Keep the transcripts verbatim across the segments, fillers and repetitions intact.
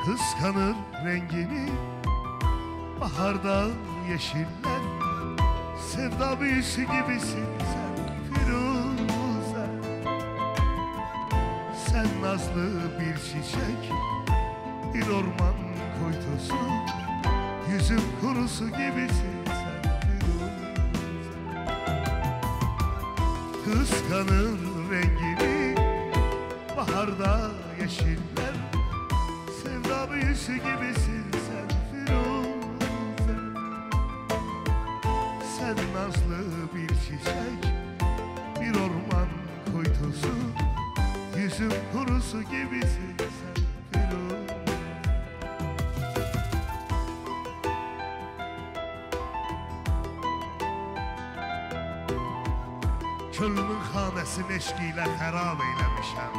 Kıskanır rengini baharda yeşiller. Sevda büyüsü gibisin sen Firuze. Sen nazlı bir çiçek, bir orman kuytusu. Yüzüm kurusu gibisin sen Firuze. Kıskanır rengini baharda yeşiller. Sevda büyüsü gibisin sen Firuze. Sen nazlı bir çiçek, bir orman kuytusu. Yüzüm kurusu gibisin sen Firuze. Könlümün xanəsini eşq ilə xərab eyləmişəm.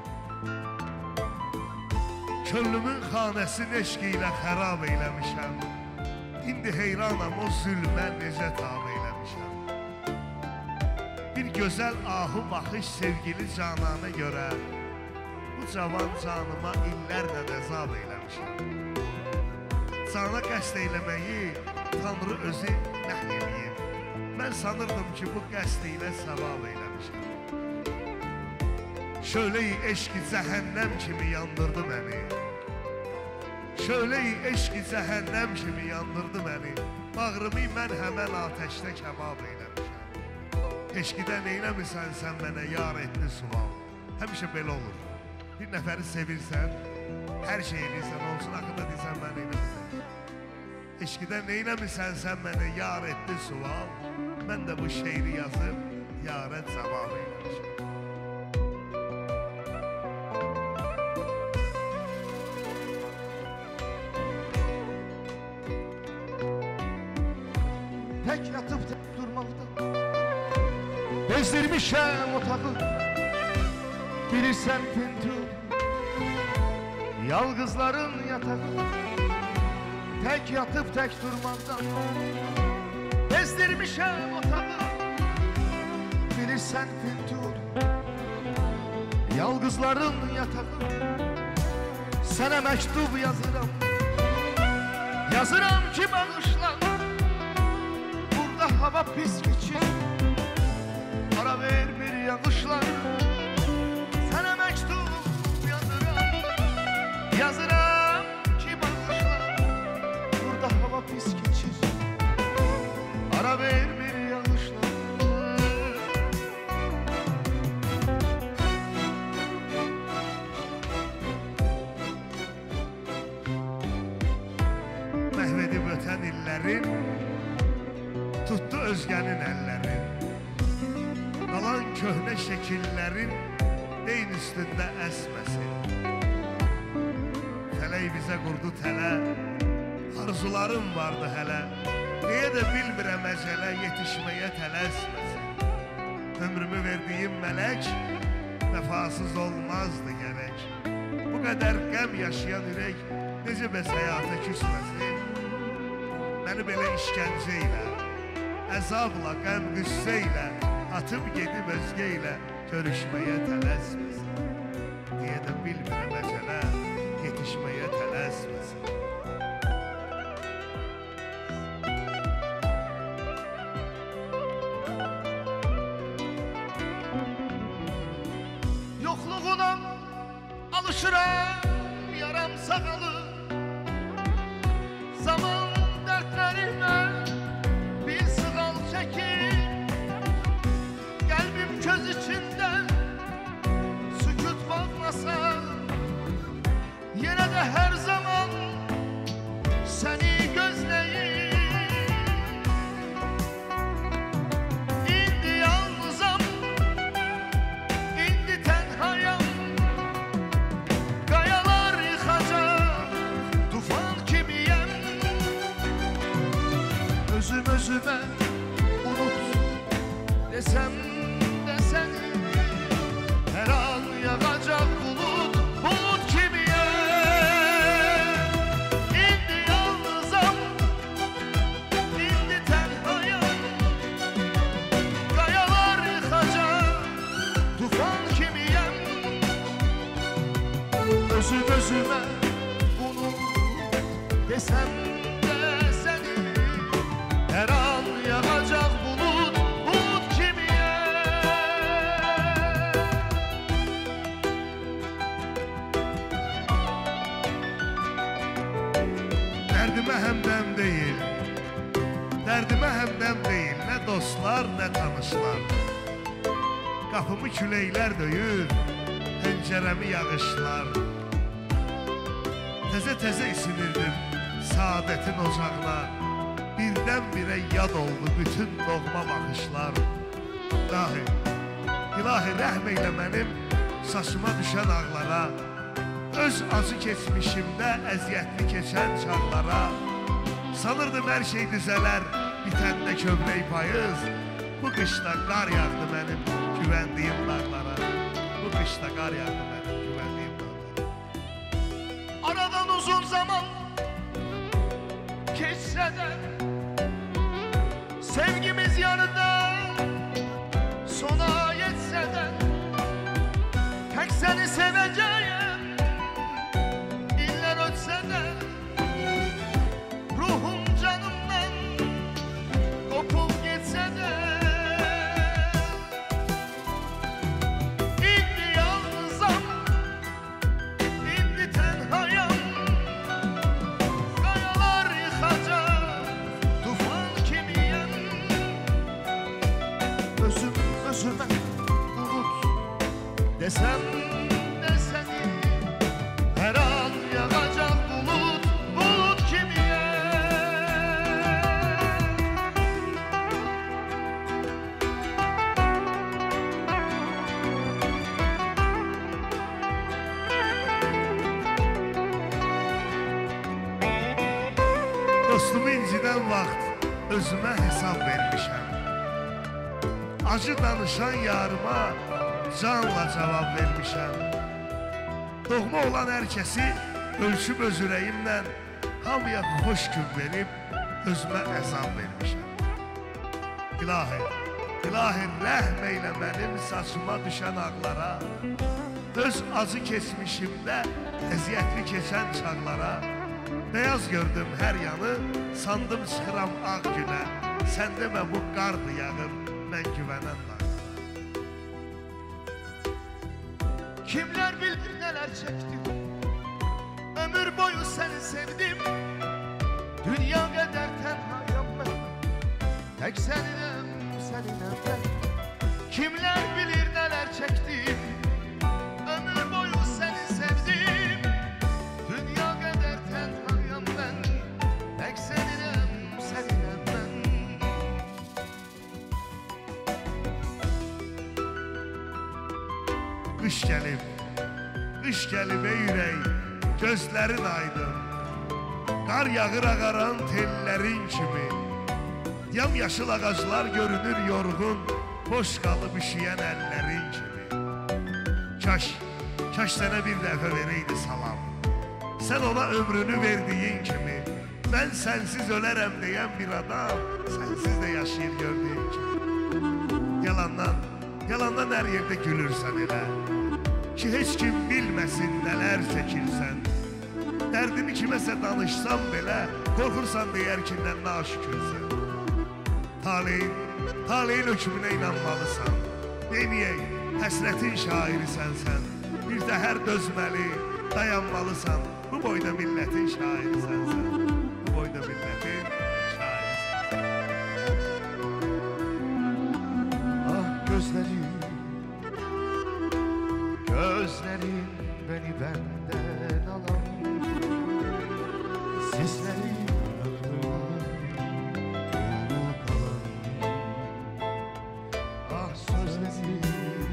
Könlümün xanəsini eşq ilə xərab eyləmişəm. İndi heyranam o zülmə necə tab eyləmişəm. Bir gözəl ahu baxış sevgili canana görə bu cavan canıma illərlə əzab eyləmişəm. Cana qəsd eyləməyi Tanrı özü nəhl eləyib. Mən sanırdım ki bu qəsd ilə savab eyləmişəm. Şöyle-i eşq-i cəhənnəm kimi yandırdı məni. Şöyle-i eşq-i cəhənnəm kimi yandırdı məni. Bağrımı mən həmən atəşdə kebab eyləmişəm. Eşqidə neynəmirsən sən mənə yar etdi sual. Həmişə belə olur. Bir nəfəri sevirsən, hər şey eləyirsən, olsun haqqında deyirsən mən neynəmirsən. Eşqidə neynəmirsən sən mənə yar etdi sual. Mən də bu şeiri yazıb yarə cavab eyləmişəm. Tek yatıp tek durmakta bezdirmişəm otağı. Bilirsən pintu yalqızların yatağı. Tek yatıp tek durmaktan bezdirmişəm otağı. Bilirsən pintu yalqızların yatağı. Sənə məktub yazıram, yazıram ki bağışla. Hava pis geçir, ara ver bir yağışlar. Sana mektup yazıram, yazıram ki bağışla. Burada hava pis geçir, ara ver bir yağışlar. Məhvedib ötən illərin tutdu özgənin əlləri. Qalan köhnə şəkillərin deyn üstündə əsməsin. Fələk bizə qurdu tələ, arzularım vardı hələ. Niyə də bilmirəm əcələ, yetişməyə tələsməsin. Ömrümü verdiyim mələk vəfasız olmazdı gərək. Bu qədər qəm yaşayan ürək necə bəs həyata küsməsin. Məni belə işgəncə ilə, əzabla, qəm qüssə ilə atıb gedib özgə ilə görüşməyə tələsməsin. Niyə də bilmirəm əcələ, yetişməyə tələsməsin. Yoxluğuna alışıram, yaram sağalır. Zaman dertlerime bir sığal çekir. Kalbim köz içinde sükut bakmasa, yine de her zaman seni gözleyir. İndi yalnızam, indi tenhayam. Kayalar yıkacak, tufan kimiyem. Özüm özüme unut desem de seni, her an yağacak bulut, bulut kimiyem. İndi yalnızam, indi tenhayam. Kayalar yıkacak, tufan kimiyem. Özüm özüme unut desem de seni. Her an yağacak bulut, bulut kimiye? Dərdimə həmdəm deyil, dərdimə həmdəm deyil, nə dostlar, nə tanışlar. Qapımı küləklər döyür, pəncərəmi yağışlar. Təzə-təzə isinirdim saadətin ocağına. Birdən-birə yad oldu bütün doğma baxışlar. İlahi, ilahi rəhm eylə mənim saçıma düşən ağlara. Öz acı keçmişimdə əziyyətli keçən çağlara. Sanırdım hər şey düzələr, bitəndə kövrək payız. Bu qışda qar yağdı mənim güvəndiyim dağlara. Bu qışda qar yağdı mənim güvəndiyim dağlara. Aradan uzun zaman geçse de sevgimiz yarıda sona yetse de tek seni seveceğim iller ötse de ruhum canımdan kopup gitse de indi yalnızam, indi tenhayam. Kayalar yıkacak tufan kimiyen. Özüm özüme unut desem de seni. Her an yağacak bulut, bulut kimiye? Dostumu incidən vaxt özümə hesab vermişəm. Acı danışan yarıma canla cavab vermişəm. Doğma olan hər kəsi ölçüb öz ürəyimlə hamıya xoş gün verib özümə əzab vermişəm. İlahi, ilahi rəhm eylə mənim saçıma düşən ağlara. Öz acı keçmişimdə əziyyətli keçən çağlara. Beyaz gördüm hər yanı, sandım çıxıram ağ günə. Sən demə bu qardı yağır, mən güvənən dağlara. Kimler bilir neler çektim, ömür boyu seni sevdim. Dünya kadar tenhayım ben, tek seninem, seninem ben. Kimler bilir neler çektim, ömür boyu seni sevdim. Dünya kadar tenhayım ben, tek seninem, seninem ben. Qış gəlib, qış gəlib ey ürək, gözlərin aydın. Qar yağır ağaran tellərin kimi. Yamyaşıl ağaclar görünür yorğun, boş qalıb üşüyən əllərin kimi. Kaş, kaş sənə bir dəfə verəydi salam. Sən ona ömrünü verdiyin kimi. Mən sənsiz ölərəm deyən bir adam, sənsiz də yaşayır gördüyün kimi. Yalandan, yalandan hər yerdə gülürsən elə. Ki heç kim bilməsin nələr çəkirsən. Dərdini kiməsə danışsam belə, qorxursan deyərkindən naşükürsən. Taleyin, taleyin hökmünə inanmalısan. Neyniyək, həsrətin şairisən sən. Bir də hər dözməli, dayanmalısan. Bu boyda millətin şairisən sən. Bu boyda millətin şairisən. Ah gözlerim, gözlerim beni benden alan. Seslerim aklıma kalan. Ah sözlerim,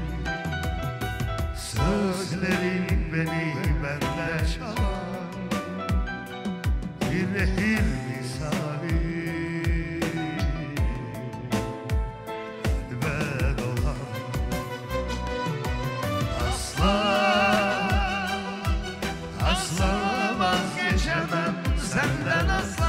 Sözlerin beni benden çalan bir nehir misali. Kalbe dolan asla, asla vazgeçemem senden asla.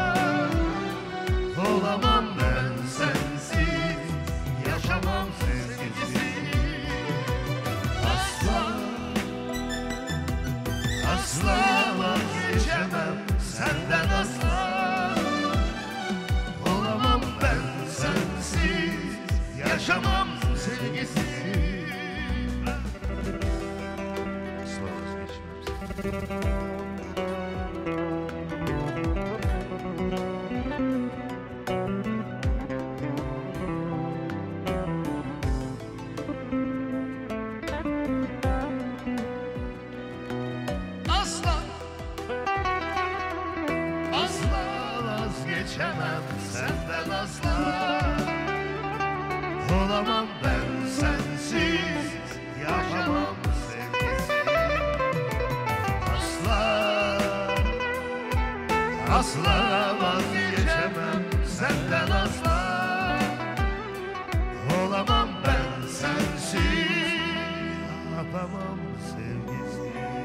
Olamam ben sensiz, yaşamam sevgisiz. Asla, asla vazgeçemem senden yaşamam sevgisiz. Asla vazgeçmem senden. Asla, asla vazgeçemem senden asla. Olamam ben sensiz, yaşamam sevgisiz. Asla, asla vazgeçemem senden asla. Olamam ben sensiz, yapamam sevgisiz.